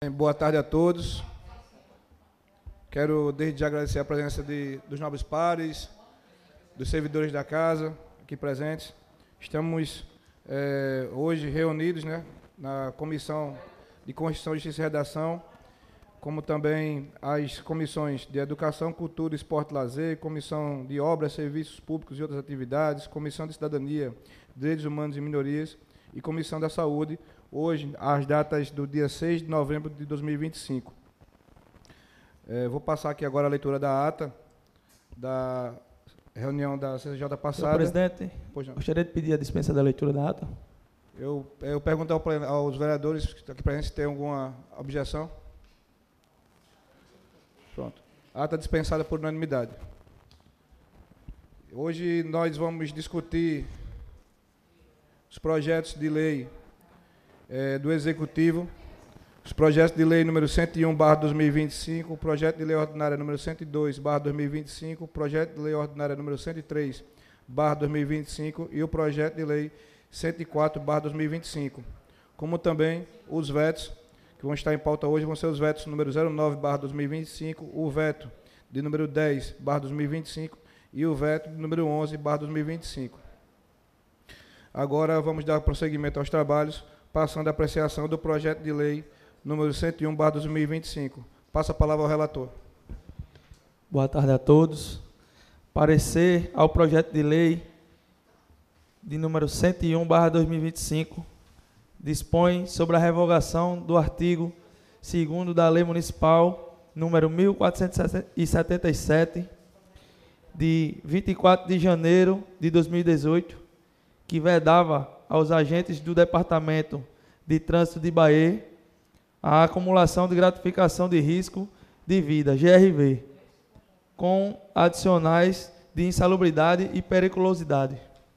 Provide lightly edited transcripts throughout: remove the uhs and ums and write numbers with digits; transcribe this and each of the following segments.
Boa tarde a todos. Quero desde já agradecer a presença dos nobres pares, dos servidores da casa aqui presentes. Estamos hoje reunidos, na Comissão de Constituição, Justiça e Redação, como também as comissões de Educação, Cultura, Esporte e Lazer, Comissão de Obras, Serviços Públicos e outras atividades, Comissão de Cidadania, Direitos Humanos e Minorias e Comissão da Saúde, hoje, as datas do dia 6 de novembro de 2025. Vou passar aqui agora a leitura da ata da reunião da CCJ passada. Senhor presidente, gostaria de pedir a dispensa da leitura da ata. Eu pergunto aos vereadores aqui presentes se tem alguma objeção. Pronto. Ata dispensada por unanimidade. Hoje nós vamos discutir os projetos de lei do Executivo, os projetos de lei número 101/2025, o projeto de lei ordinária número 102/2025, o projeto de lei ordinária número 103/2025 e o projeto de lei 104/2025. Como também os vetos que vão estar em pauta hoje vão ser os vetos número 09/2025, o veto de número 10/2025 e o veto de número 11/2025. Agora vamos dar prosseguimento aos trabalhos, passando a apreciação do projeto de lei número 101/2025. Passa a palavra ao relator. Boa tarde a todos. Parecer ao projeto de lei de número 101/2025, dispõe sobre a revogação do artigo 2º da Lei Municipal número 1477, de 24 de janeiro de 2018, que vedava aos agentes do Departamento de Trânsito de Bahia a acumulação de gratificação de risco de vida, GRV, com adicionais de insalubridade e periculosidade.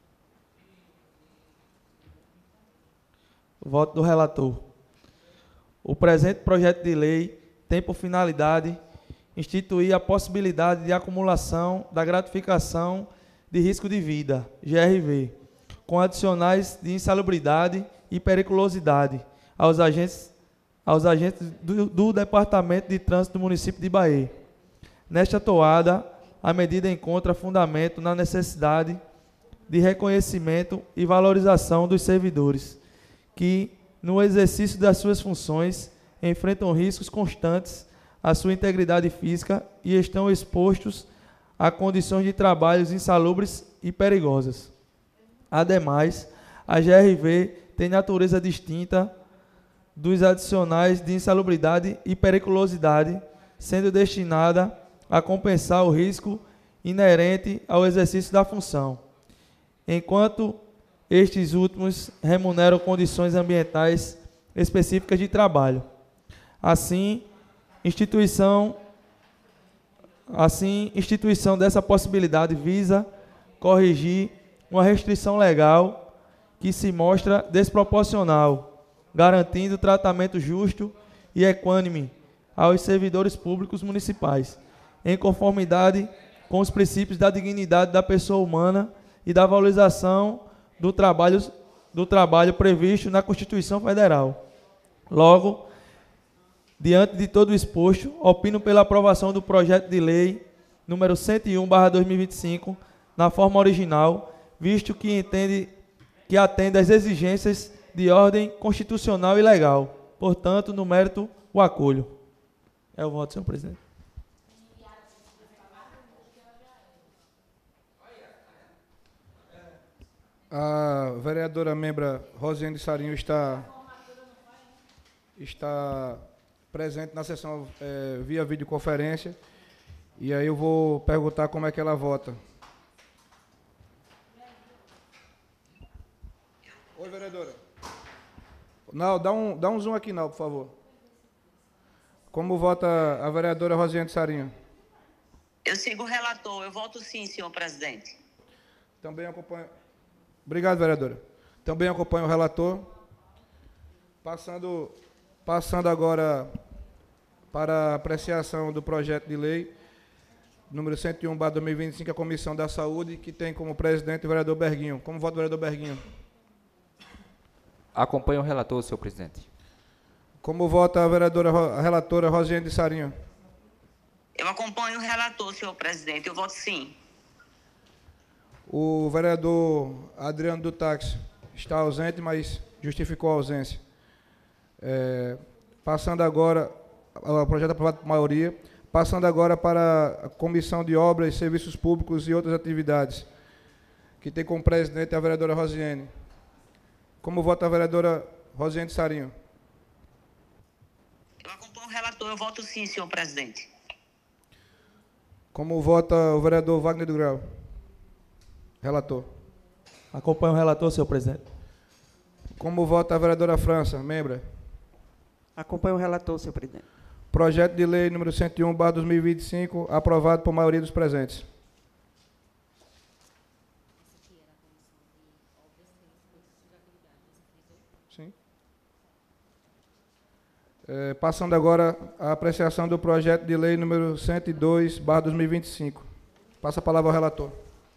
Voto do relator. O presente projeto de lei tem por finalidade instituir a possibilidade de acumulação da gratificação de risco de vida, GRV, com adicionais de insalubridade e periculosidade aos agentes do Departamento de Trânsito do município de Bahia. Nesta toada, a medida encontra fundamento na necessidade de reconhecimento e valorização dos servidores que, no exercício das suas funções, enfrentam riscos constantes à sua integridade física e estão expostos a condições de trabalhos insalubres e perigosas. Ademais, a GRV tem natureza distinta dos adicionais de insalubridade e periculosidade, sendo destinada a compensar o risco inerente ao exercício da função, enquanto estes últimos remuneram condições ambientais específicas de trabalho. Assim, instituição dessa possibilidade visa corrigir uma restrição legal que se mostra desproporcional, garantindo tratamento justo e equânime aos servidores públicos municipais, em conformidade com os princípios da dignidade da pessoa humana e da valorização do trabalho previsto na Constituição Federal. Logo, diante de todo o exposto, opino pela aprovação do projeto de lei número 101/2025 na forma original, visto que atende às exigências de ordem constitucional e legal. Portanto, no mérito, o acolho. É o voto, senhor presidente. A vereadora membra Rosiane Sarinho está presente na sessão via videoconferência, e aí eu vou perguntar como é que ela vota. Oi, vereadora. Não, dá um zoom aqui, não, por favor. Como vota a vereadora Rosiane Sarinho? Eu sigo o relator. Eu voto sim, senhor presidente. Também acompanho. Obrigado, vereadora. Também acompanho o relator. Passando agora para a apreciação do projeto de lei número 101/2025, a Comissão da Saúde, que tem como presidente o vereador Berguinho. Como vota o vereador Berguinho? Acompanho o relator, senhor presidente. Como vota a vereadora a relatora Rosiane de Sarinho? Eu acompanho o relator, senhor presidente. Eu voto sim. O vereador Adriano do Táxi está ausente, mas justificou a ausência. Passando agora, o projeto aprovado por maioria, passando agora para a Comissão de Obras, Serviços Públicos e outras atividades, que tem como presidente a vereadora Rosiane. Como vota a vereadora Rosiane de Sarinho? Eu acompanho o relator. Eu voto sim, senhor presidente. Como vota o vereador Wagner do Grau? Relator. Acompanho o relator, senhor presidente. Como vota a vereadora França? Membra. Acompanho o relator, senhor presidente. Projeto de lei número 101/2025, aprovado por maioria dos presentes. Sim. Passando agora à apreciação do projeto de lei número 102/2025. Passa a palavra ao relator.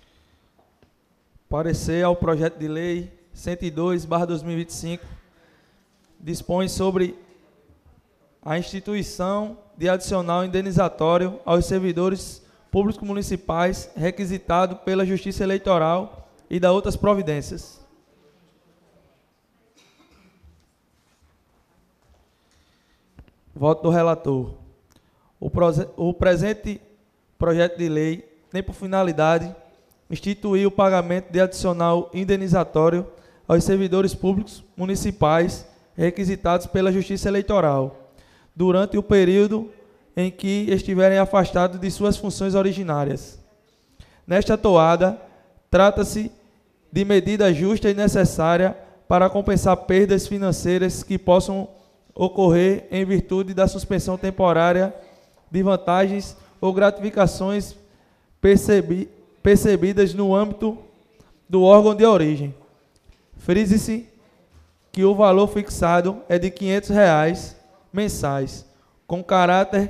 Parecer ao projeto de lei 102/2025, dispõe sobre a instituição de adicional indenizatório aos servidores públicos municipais requisitado pela Justiça Eleitoral e da outras providências. Voto do relator. O presente projeto de lei tem por finalidade instituir o pagamento de adicional indenizatório aos servidores públicos municipais requisitados pela Justiça Eleitoral, durante o período em que estiverem afastados de suas funções originárias. Nesta toada, trata-se de medida justa e necessária para compensar perdas financeiras que possam ocorrer em virtude da suspensão temporária de vantagens ou gratificações percebidas no âmbito do órgão de origem. Frise-se que o valor fixado é de R$ 500 mensais, com caráter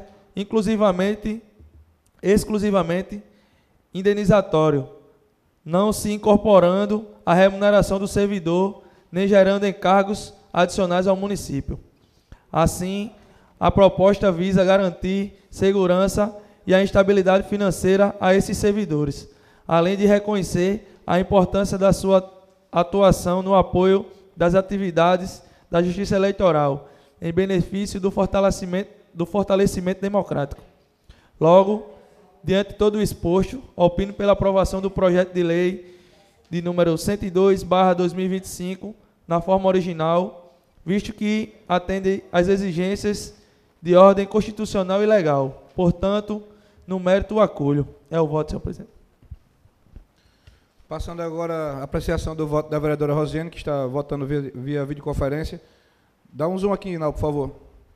exclusivamente indenizatório, não se incorporando à remuneração do servidor, nem gerando encargos adicionais ao município. Assim, a proposta visa garantir segurança e a estabilidade financeira a esses servidores, além de reconhecer a importância da sua atuação no apoio das atividades da Justiça Eleitoral, em benefício do fortalecimento democrático. Logo, diante de todo o exposto, opino pela aprovação do projeto de lei de número 102/2025, na forma original, visto que atende às exigências de ordem constitucional e legal. Portanto, no mérito o acolho. É o voto, senhor presidente. Passando agora a apreciação do voto da vereadora Rosiane, que está votando via videoconferência. Dá um zoom aqui, Inal, por favor.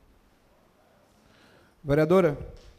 Vereadora?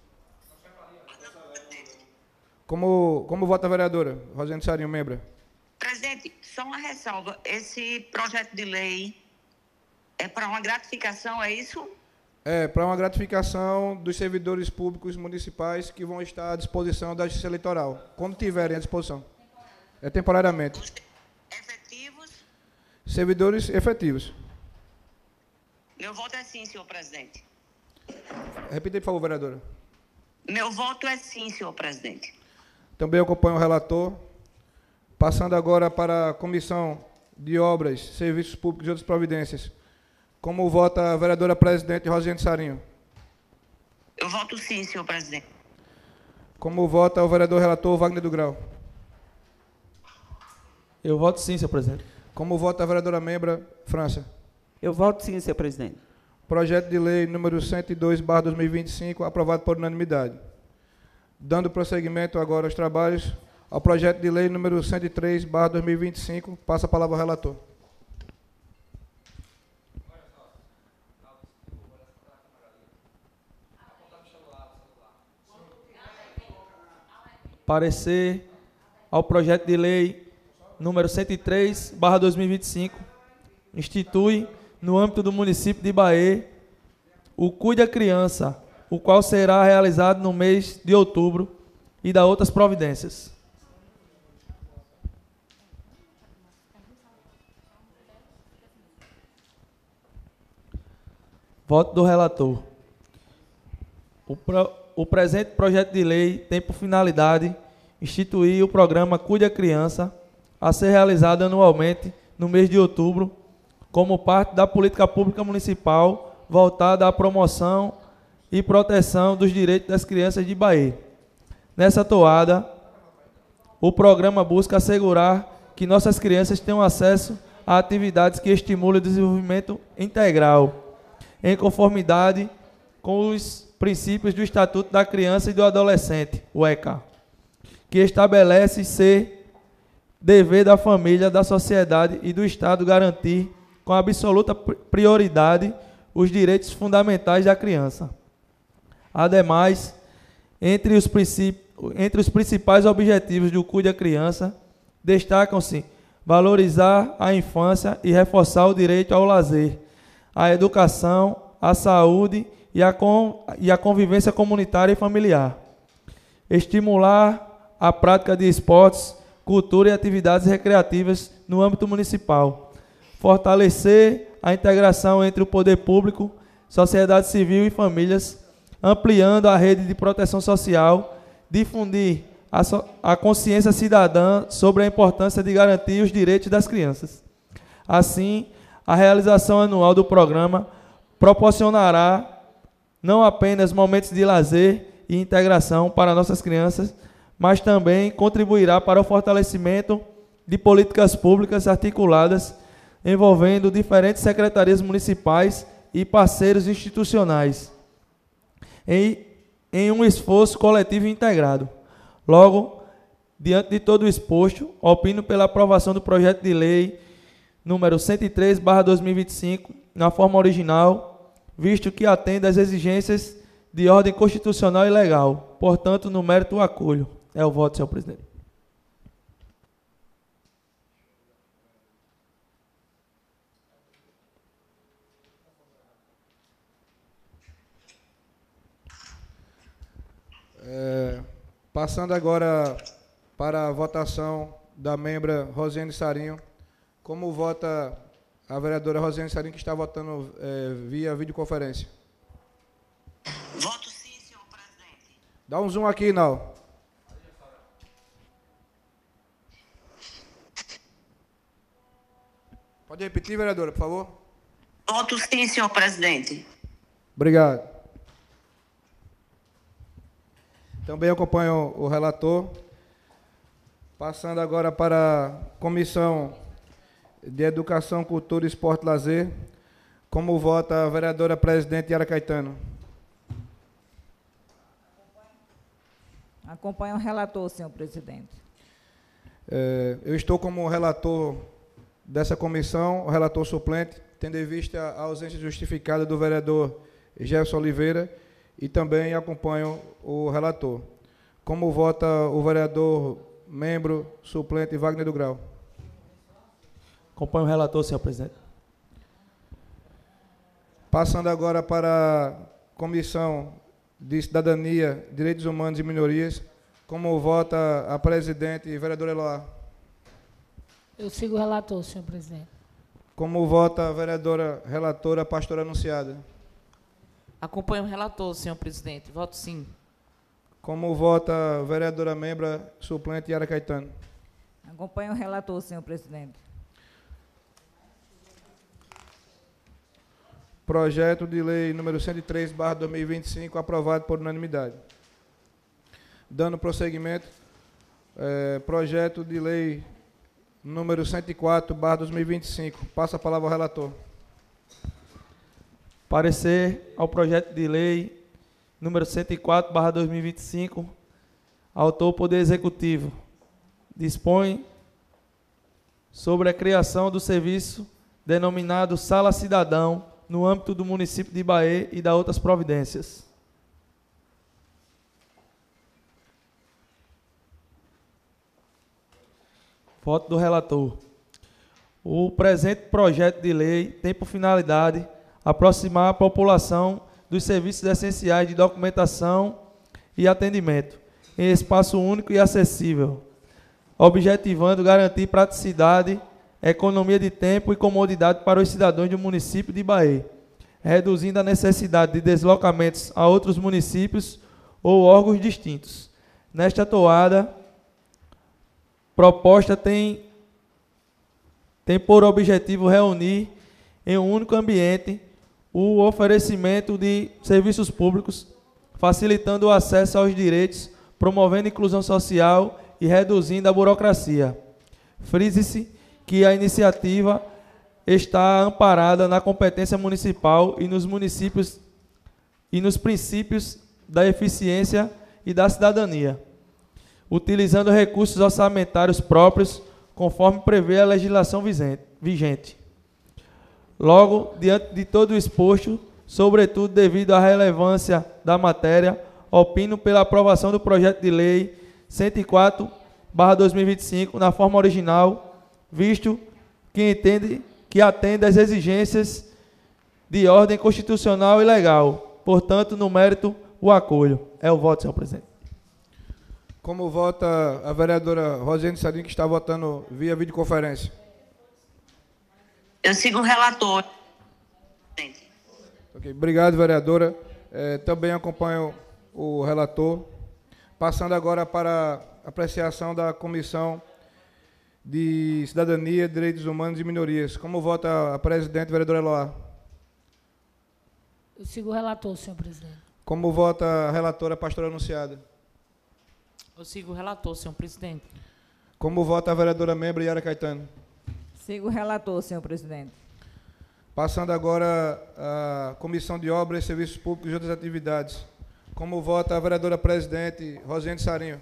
Como vota a vereadora Rosiane de Sarinho, membro? Presidente, só uma ressalva. Esse projeto de lei é para uma gratificação, é isso? Para uma gratificação dos servidores públicos municipais que vão estar à disposição da Justiça Eleitoral, quando tiverem à disposição. É temporariamente. Os efetivos? Servidores efetivos. Meu voto é sim, senhor presidente. Repita aí, por favor, vereadora. Meu voto é sim, senhor presidente. Também acompanho o relator. Passando agora para a Comissão de Obras, Serviços Públicos e outras providências. Como vota a vereadora presidente Rosiane de Sarinho? Eu voto sim, senhor presidente. Como vota o vereador relator Wagner do Grau? Eu voto sim, senhor presidente. Como vota a vereadora membra França? Eu voto sim, senhor presidente. Projeto de lei número 102/2025, aprovado por unanimidade. Dando prosseguimento agora aos trabalhos, ao projeto de lei número 103/2025, passa a palavra ao relator. Parecer ao projeto de lei número 103/2025, institui, no âmbito do município de Bahia, o Cuida Criança, o qual será realizado no mês de outubro, e da outras providências. Voto do relator. O presente projeto de lei tem por finalidade instituir o programa Cuide a Criança, a ser realizado anualmente no mês de outubro, como parte da política pública municipal voltada à promoção e proteção dos direitos das crianças de Bahia. Nessa toada, o programa busca assegurar que nossas crianças tenham acesso a atividades que estimulem o desenvolvimento integral, em conformidade com os princípios do Estatuto da Criança e do Adolescente, o ECA, que estabelece ser dever da família, da sociedade e do Estado garantir com absoluta prioridade os direitos fundamentais da criança. Ademais, entre os principais objetivos do Cuide a Criança, destacam-se valorizar a infância e reforçar o direito ao lazer, à educação, à saúde e à convivência comunitária e familiar. Estimular a prática de esportes, cultura e atividades recreativas no âmbito municipal. Fortalecer a integração entre o poder público, sociedade civil e famílias, ampliando a rede de proteção social, difundir a consciência cidadã sobre a importância de garantir os direitos das crianças. Assim, a realização anual do programa proporcionará não apenas momentos de lazer e integração para nossas crianças, mas também contribuirá para o fortalecimento de políticas públicas articuladas envolvendo diferentes secretarias municipais e parceiros institucionais, em um esforço coletivo e integrado. Logo, diante de todo o exposto, opino pela aprovação do projeto de lei número 103/2025, na forma original, visto que atende às exigências de ordem constitucional e legal. Portanto, no mérito, o acolho. É o voto, senhor presidente. Passando agora para a votação da membra Rosiane Sarinho. Como vota a vereadora Rosiane Sarinho, que está votando via videoconferência? Voto sim, senhor presidente. Dá um zoom aqui, Nau. Pode repetir, vereadora, por favor? Voto sim, senhor presidente. Obrigado. Também acompanho o relator. Passando agora para a Comissão de Educação, Cultura, Esporte e Lazer. Como vota a vereadora presidente Yara Caetano? Acompanho o relator, senhor presidente. Eu estou como relator dessa comissão, o relator suplente, tendo em vista a ausência justificada do vereador Jefferson Oliveira, e também acompanho o relator. Como vota o vereador membro suplente Wagner do Grau? Acompanho o relator, senhor presidente. Passando agora para a Comissão de Cidadania, Direitos Humanos e Minorias. Como vota a presidente vereadora Eloá? Eu sigo o relator, senhor presidente. Como vota a vereadora relatora pastora Anunciada? Acompanho o relator, senhor presidente. Voto sim. Como vota a vereadora membra suplente Yara Caetano? Acompanho o relator, senhor presidente. Projeto de lei número 103/2025, aprovado por unanimidade. Dando prosseguimento, projeto de lei número 104/2025. Passa a palavra ao relator. Parecer ao projeto de lei número 104/2025, autor o Poder Executivo. Dispõe sobre a criação do serviço denominado Sala Cidadão no âmbito do município de Bahia e da outras providências. Voto do relator. O presente projeto de lei tem por finalidade aproximar a população dos serviços essenciais de documentação e atendimento, em espaço único e acessível, objetivando garantir praticidade, economia de tempo e comodidade para os cidadãos do município de Bahia, reduzindo a necessidade de deslocamentos a outros municípios ou órgãos distintos. Nesta toada, proposta tem por objetivo reunir em um único ambiente o oferecimento de serviços públicos, facilitando o acesso aos direitos, promovendo a inclusão social e reduzindo a burocracia. Frise-se que a iniciativa está amparada na competência municipal e nos municípios e nos princípios da eficiência e da cidadania, utilizando recursos orçamentários próprios, conforme prevê a legislação vigente. Logo, diante de todo o exposto, sobretudo devido à relevância da matéria, opino pela aprovação do projeto de lei 104/2025 na forma original, visto que atende às exigências de ordem constitucional e legal. Portanto, no mérito, o acolho. É o voto, senhor presidente. Como vota a vereadora Rosiane Sarinho, que está votando via videoconferência? Eu sigo o relator. Presidente. Ok, obrigado, vereadora. Também acompanho o relator. Passando agora para a apreciação da Comissão de Cidadania, Direitos Humanos e Minorias. Como vota a presidente, vereadora Eloá? Eu sigo o relator, senhor presidente. Como vota a relatora, pastora Anunciada? Eu sigo o relator, senhor presidente. Como vota a vereadora membro Yara Caetano? Sigo o relator, senhor presidente. Passando agora à Comissão de Obras, Serviços Públicos e outras atividades. Como vota a vereadora presidente Rosiane Sarinho?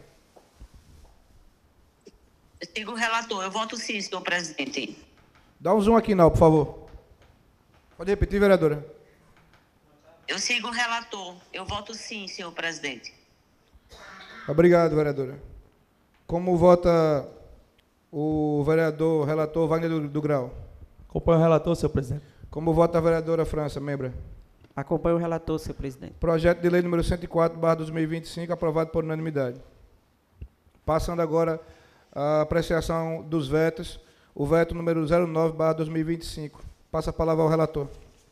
Eu sigo o relator. Eu voto sim, senhor presidente. Dá um zoom aqui, não, por favor. Pode repetir, vereadora? Eu sigo o relator. Eu voto sim, senhor presidente. Obrigado, vereadora. Como vota o vereador relator Wagner do Grau? Acompanho o relator, senhor presidente. Como vota a vereadora França, membro? Acompanho o relator, senhor presidente. Projeto de lei número 104/2025, aprovado por unanimidade. Passando agora à apreciação dos vetos. O veto número 09/2025. Passa a palavra ao relator.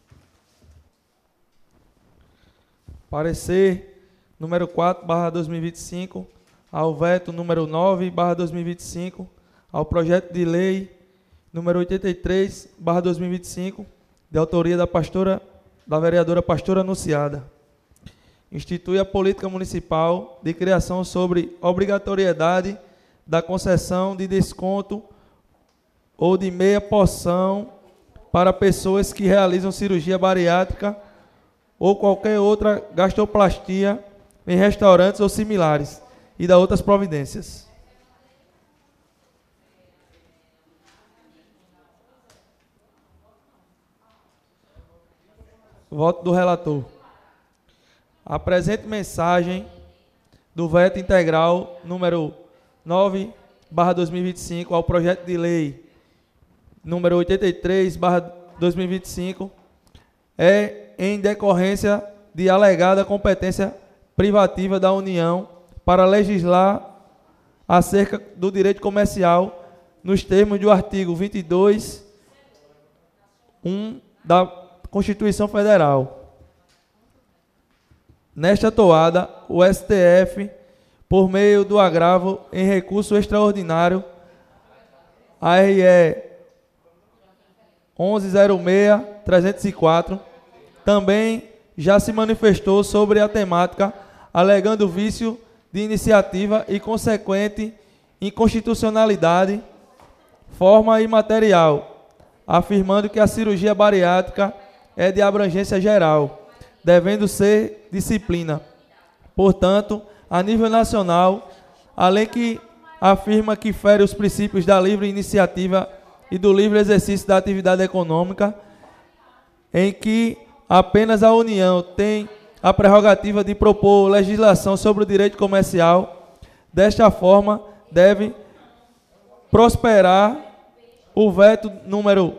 Parecer número 4/2025, ao veto número 9/2025, ao projeto de lei número 83/2025, de autoria da vereadora pastora Anunciada. Institui a política municipal de criação sobre obrigatoriedade da concessão de desconto ou de meia porção para pessoas que realizam cirurgia bariátrica ou qualquer outra gastroplastia em restaurantes ou similares, e da outras providências. Voto do relator. A presente mensagem do veto integral número 9/2025 ao projeto de lei número 83/2025 é em decorrência de alegada competência privativa da União para legislar acerca do direito comercial nos termos do artigo 22(1) da Constituição Federal. Nesta toada, o STF, por meio do agravo em recurso extraordinário ARE 1106-304, também já se manifestou sobre a temática, alegando vício de iniciativa e consequente inconstitucionalidade, forma e material, afirmando que a cirurgia bariátrica é de abrangência geral, devendo ser disciplina. Portanto, a nível nacional, além que afirma que fere os princípios da livre iniciativa e do livre exercício da atividade econômica, em que apenas a União tem a prerrogativa de propor legislação sobre o direito comercial. Desta forma, deve prosperar o veto número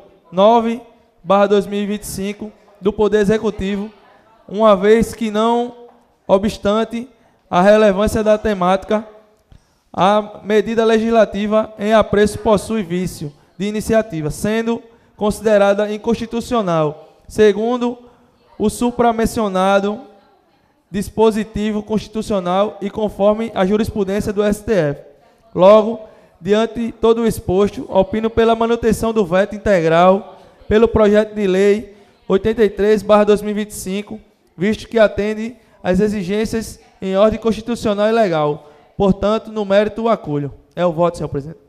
9/2025 do Poder Executivo, uma vez que, não obstante a relevância da temática, a medida legislativa em apreço possui vício de iniciativa, sendo considerada inconstitucional, segundo o supramencionado dispositivo constitucional e conforme a jurisprudência do STF. Logo, diante de todo o exposto, opino pela manutenção do veto integral pelo projeto de lei 83/2025, visto que atende às exigências em ordem constitucional e legal. Portanto, no mérito, o acolho. É o voto, senhor presidente.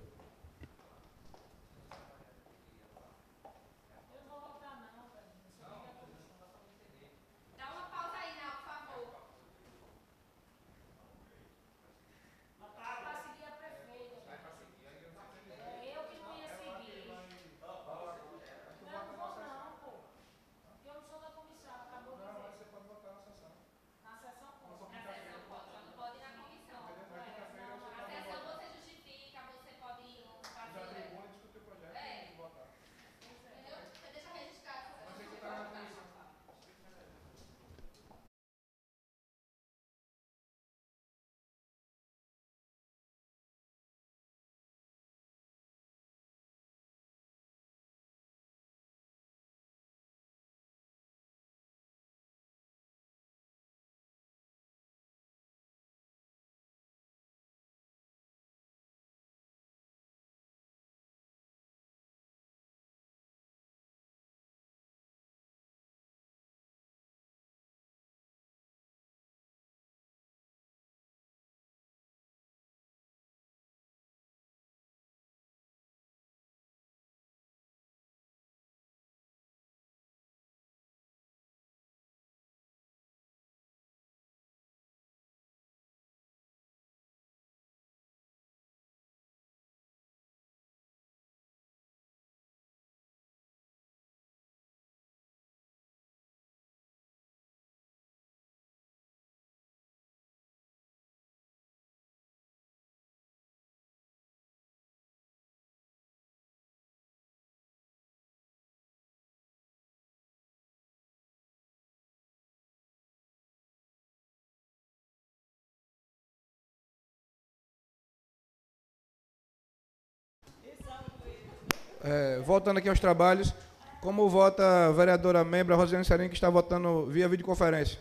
Voltando aqui aos trabalhos, como vota a vereadora membro Rosiane Sarinho, que está votando via videoconferência?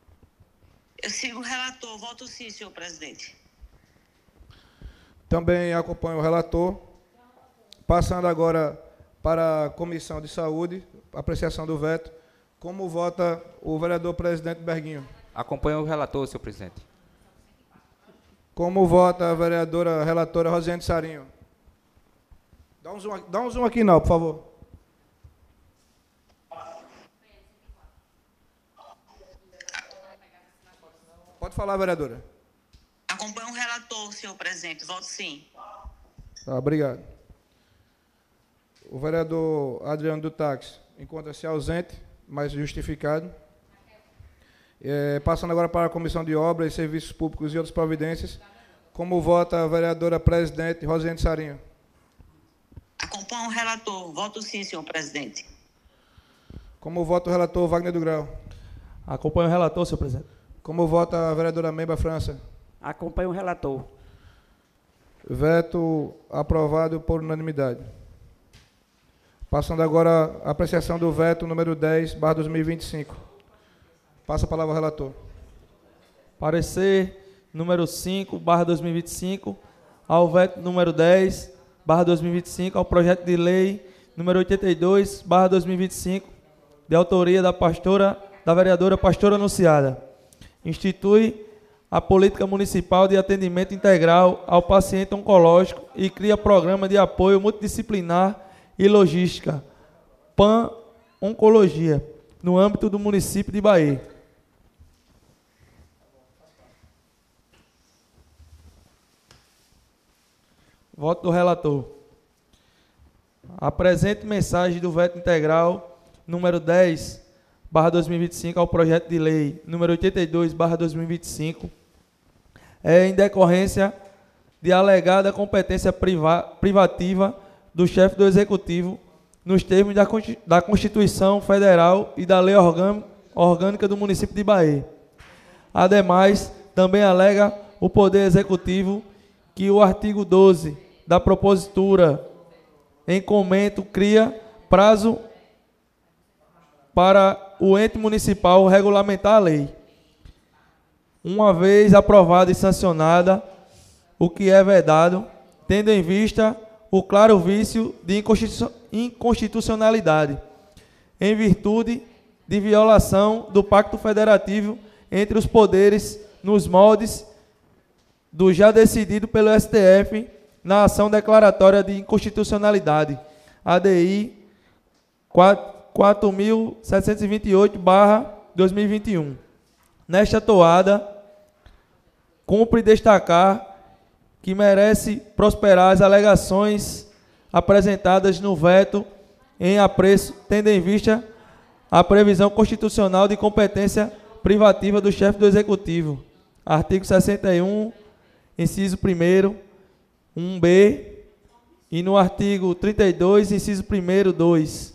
Eu sigo o relator. Voto sim, senhor presidente. Também acompanho o relator. Passando agora para a Comissão de Saúde, apreciação do veto. Como vota o vereador presidente Berguinho? Acompanho o relator, senhor presidente. Como vota a vereadora relatora Rosiane Sarinho? Dá um zoom aqui, não, por favor. Pode falar, vereadora. Acompanho o relator, senhor presidente. Voto sim. Tá, obrigado. O vereador Adriano do Táxi encontra-se ausente, mas justificado. Passando agora para a Comissão de Obras, Serviços Públicos e outras providências. Como vota a vereadora presidente Rosiane Sarinho? Acompanho o relator. Voto sim, senhor presidente. Como vota o relator Wagner do Grau? Acompanho o relator, senhor presidente. Como vota a vereadora Memba França? Acompanho o relator. Veto aprovado por unanimidade. Passando agora a apreciação do veto número 10/2025. Passa a palavra ao relator. Parecer número 5/2025 ao veto número 10/2025 ao projeto de lei número 82/2025, de autoria da vereadora Pastora Anunciada. Institui a política municipal de atendimento integral ao paciente oncológico e cria programa de apoio multidisciplinar e logística, PAN Oncologia, no âmbito do município de Bahia. Voto do relator. A presente mensagem do veto integral número 10/2025 ao projeto de lei número 82/2025 é em decorrência de alegada competência privativa do chefe do Executivo nos termos da Constituição Federal e da Lei Orgânica do município de Bahia. Ademais, também alega o Poder Executivo que o artigo 12 da propositura em comento cria prazo para o ente municipal regulamentar a lei. Uma vez aprovada e sancionada, o que é vedado, tendo em vista o claro vício de inconstitucionalidade, em virtude de violação do Pacto Federativo entre os poderes nos moldes do já decidido pelo STF na ação declaratória de inconstitucionalidade, ADI 4.728/2021. Nesta toada, cumpre destacar que merece prosperar as alegações apresentadas no veto em apreço, tendo em vista a previsão constitucional de competência privativa do chefe do Executivo. Artigo 61, inciso 1º, 1b, e no artigo 32, inciso 1º, 2,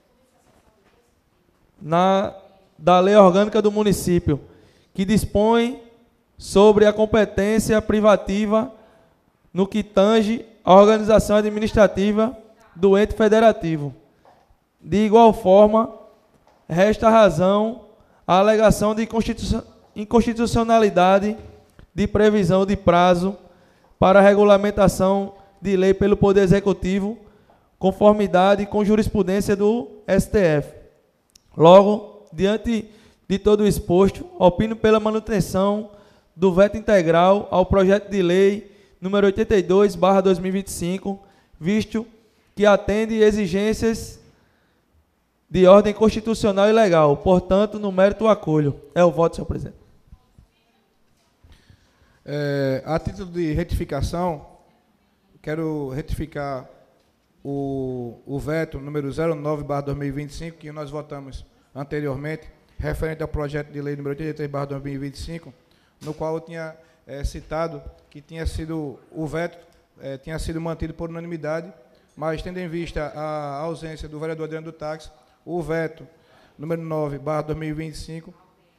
da Lei Orgânica do Município, que dispõe sobre a competência privativa no que tange à organização administrativa do ente federativo. De igual forma, resta razão a alegação de inconstitucionalidade de previsão de prazo para a regulamentação de lei pelo Poder Executivo, conformidade com jurisprudência do STF. Logo, diante de todo o exposto, opino pela manutenção do veto integral ao projeto de lei número 82/2025, visto que atende exigências de ordem constitucional e legal. Portanto, no mérito, acolho. É o voto, senhor presidente. A título de retificação, quero retificar o veto número 09/2025, que nós votamos anteriormente, referente ao projeto de lei número 83/2025, no qual eu tinha citado que tinha sido o veto tinha sido mantido por unanimidade, mas tendo em vista a ausência do vereador Adriano do Táxi, o veto número 9/2025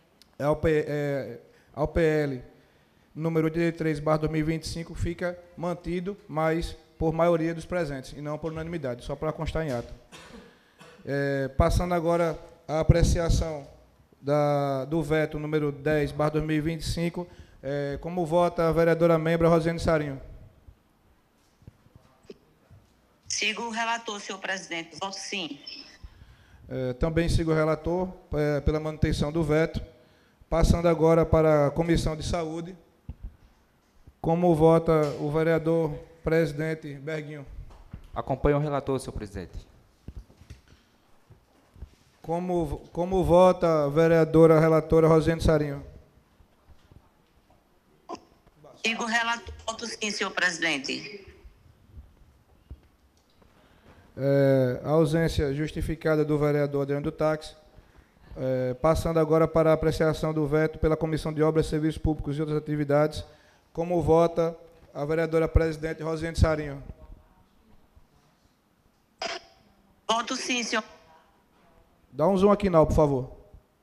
ao PL número 83/2025 fica mantido, mas por maioria dos presentes, e não por unanimidade, só para constar em ata. Passando agora à apreciação do veto número 10/2025, como vota a vereadora membro Rosiane Sarinho? Sigo o relator, senhor presidente. Voto sim. Também sigo o relator pela manutenção do veto. Passando agora para a Comissão de Saúde. Como vota o vereador presidente Berguinho? Acompanho o relator, senhor presidente. Como vota a vereadora relatora Rosiane Sarinho? Sigo o relator. Voto sim, senhor presidente. A ausência justificada do vereador Adriano do Táxi. Passando agora para a apreciação do veto pela Comissão de Obras, Serviços Públicos e outras atividades. Como vota a vereadora presidente Rosiane Sarinho? Voto sim, senhor. Dá um zoom aqui, não, por favor.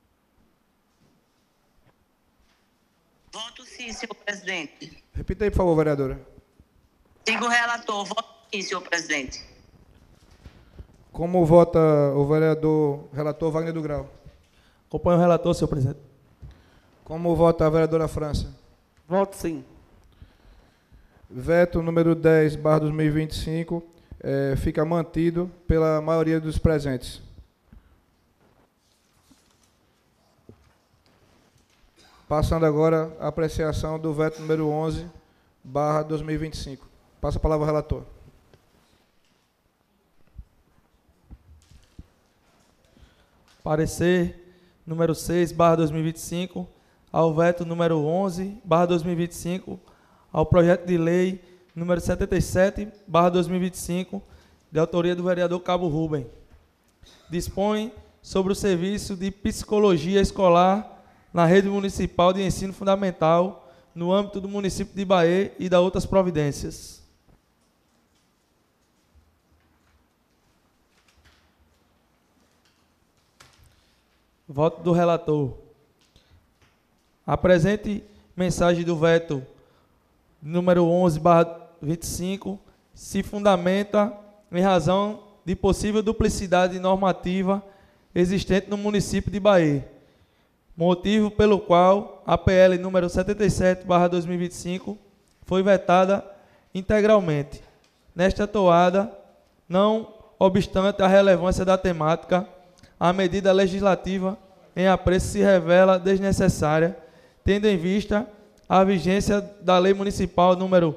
Voto sim, senhor presidente. Repita aí, por favor, vereadora. Sigo o relator. Voto sim, senhor presidente. Como vota o vereador relator Wagner do Grau? Acompanho o relator, senhor presidente. Como vota a vereadora França? Voto sim. Veto número 10/2025 fica mantido pela maioria dos presentes. Passando agora a apreciação do veto número 11/2025. Passa a palavra ao relator. Parecer número 6/2025 ao veto número 11/2025 ao projeto de lei número 77/2025 de autoria do vereador Cabo Rubem. Dispõe sobre o serviço de psicologia escolar na rede municipal de ensino fundamental no âmbito do município de Bahia e da outras providências. Voto do relator. A presente mensagem do veto número 11/25 se fundamenta em razão de possível duplicidade normativa existente no município de Bahia, motivo pelo qual a PL número 77/2025 foi vetada integralmente. Nesta toada, não obstante a relevância da temática, a medida legislativa em apreço se revela desnecessária, tendo em vista a vigência da Lei Municipal número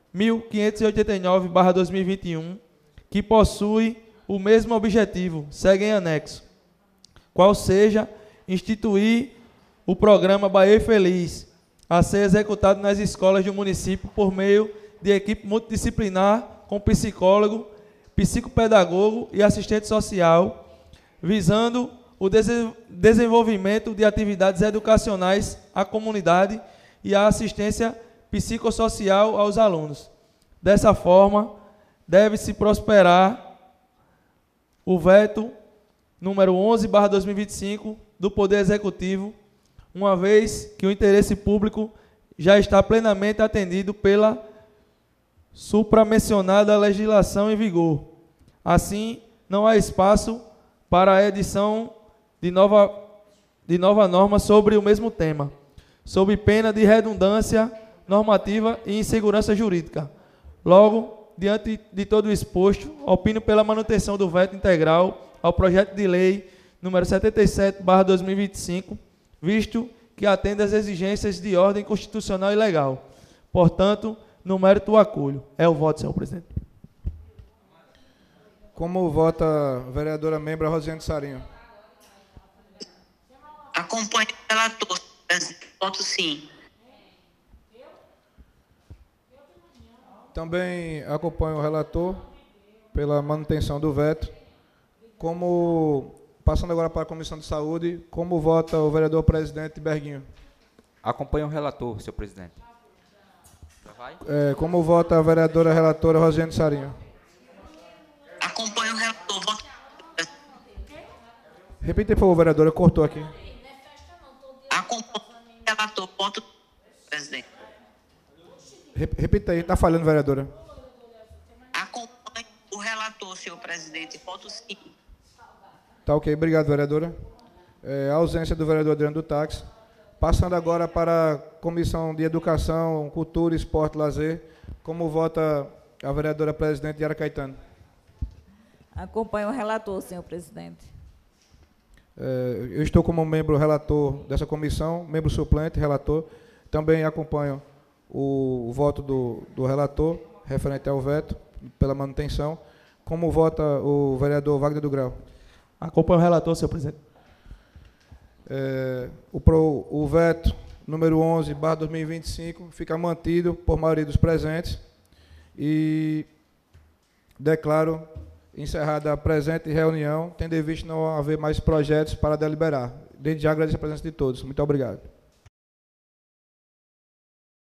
1589/2021, que possui o mesmo objetivo, segue em anexo, qual seja instituir o programa Bahia Feliz, a ser executado nas escolas do município por meio de equipe multidisciplinar com psicólogo, psicopedagogo e assistente social, visando o desenvolvimento de atividades educacionais à comunidade e a assistência psicossocial aos alunos. Dessa forma, deve-se prosperar o veto número 11/2025 do Poder Executivo, uma vez que o interesse público já está plenamente atendido pela supramencionada legislação em vigor. Assim, não há espaço para a edição de nova norma sobre o mesmo tema, sob pena de redundância normativa e insegurança jurídica. Logo, diante de todo o exposto, opino pela manutenção do veto integral ao projeto de lei número 77/2025, visto que atende às exigências de ordem constitucional e legal. Portanto, no mérito o acolho. É o voto, senhor presidente. Como vota a vereadora membro Rosiane Sarinho? Acompanho o relator, senhor presidente. Voto sim. Também acompanho o relator pela manutenção do veto. Passando agora para a Comissão de Saúde, como vota o vereador presidente Berguinho? Acompanho o relator, senhor presidente. Como vota a vereadora relatora Rosiane Sarinho? Acompanho o relator. Voto. Repita, por favor, vereadora, cortou aqui. Acompanho o relator. Voto, presidente. Repita aí, está falhando, vereadora. Acompanho o relator, senhor presidente. Voto sim. Tá ok, obrigado, vereadora. A ausência do vereador Adriano do Táxi. Passando agora para a Comissão de Educação, Cultura, Esporte e Lazer, como vota a vereadora presidente Yara Caetano? Acompanho o relator, senhor presidente. Eu estou como membro relator dessa comissão, membro suplente, relator. Também acompanho o voto do relator, referente ao veto, pela manutenção. Como vota o vereador Wagner do Grau? Acompanho o relator, senhor presidente. O veto número 11/2025 fica mantido por maioria dos presentes e declaro encerrada a presente reunião, tendo em vista não haver mais projetos para deliberar. Desde já agradeço a presença de todos. Muito obrigado.